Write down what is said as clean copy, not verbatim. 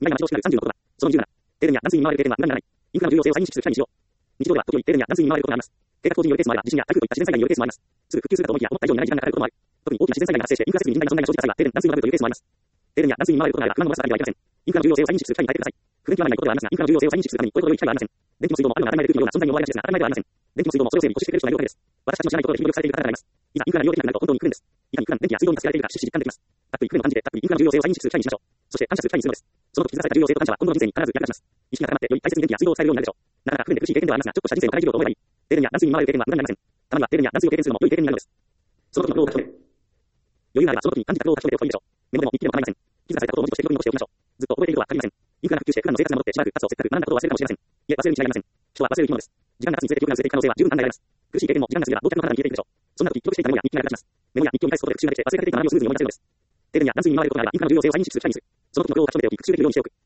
外な待ち遠しくなる36度だ。その27、停電や断水に見舞われる停電は無駄にならない。インフラの重要性を再認識する機会にしよう。日常では時折停電や断水に見舞われることがあります。計画放棄によるケースもあれば、地震や台風といった自然災害によるケースもあります。すぐ復旧するかと思いきや、思った以上に長い時間がかかることもある。特に大きな自然災害が発生して、インフラ設備に甚大な損害が生じた際は、停電、断水になるというケースもあります。停電や断水に見舞われることがあれば、不満を漏らすからにはいけません。インフラの重要性を再認識する機会に耐えてください。不便極まらないことではありますが、インフラの重要性を再認識するために、これほど良い機会はありません。電気も水道もあるのは当たり前で空気のような存在に思われがちですが、当たり前ではありません。電気も水道もそれを整備に固執してくれる人がいるおかげです。私たちの知らないところで日々努力されている方があります。いざインフラが利用できなくなると本当に来るんです。いかに普段電気や水道に助けられているか、しっしり実感できます。たっぷり来るのを感じて、たっぷりインフラの重要性を再認識する機会にしましょう。そして感謝する機会にするのです。その時気づかされた重要性と感謝は今後の人生に必ず役立ちます。意識が高まってより大切に電気や水道を使えるようになるでしょう。なかなか不便で苦しい経験ではありますが、ちょっとした人生を変えると思えばいい。停電や断水に見舞われる停電は無駄になりません。たまには停電や断水を経験するのも良い経験になるのです。その時の心を書き留める。余裕があればその時に感じたことを書き留めておくといいでしょう。メモでも日記でも構いません。気づかされたことを文字として記録に残しておきましょう。ずっと覚えているとは限りません。インフラが復旧して普段の生活が戻ってしばらく経つとせっかく学んだことを忘れるかもしれません。いえ、忘れるに違いありません。人は忘れる生き物です。時間が経つにつれて記憶が薄れていく可能性は十分考えられます。苦しい経験も時間が過ぎれば忘却の肌に消えていくでしょう。そんな時記録していたメモや日記が役立ちます。メモや日記を見返すことで復習ができて忘れかけていた学びをスムーズに思い出せるのです。停電や断水に見舞われることがあればインフラの重要性を再認識する機会にする。その時の心を書き留めておき復習できるようにしておく。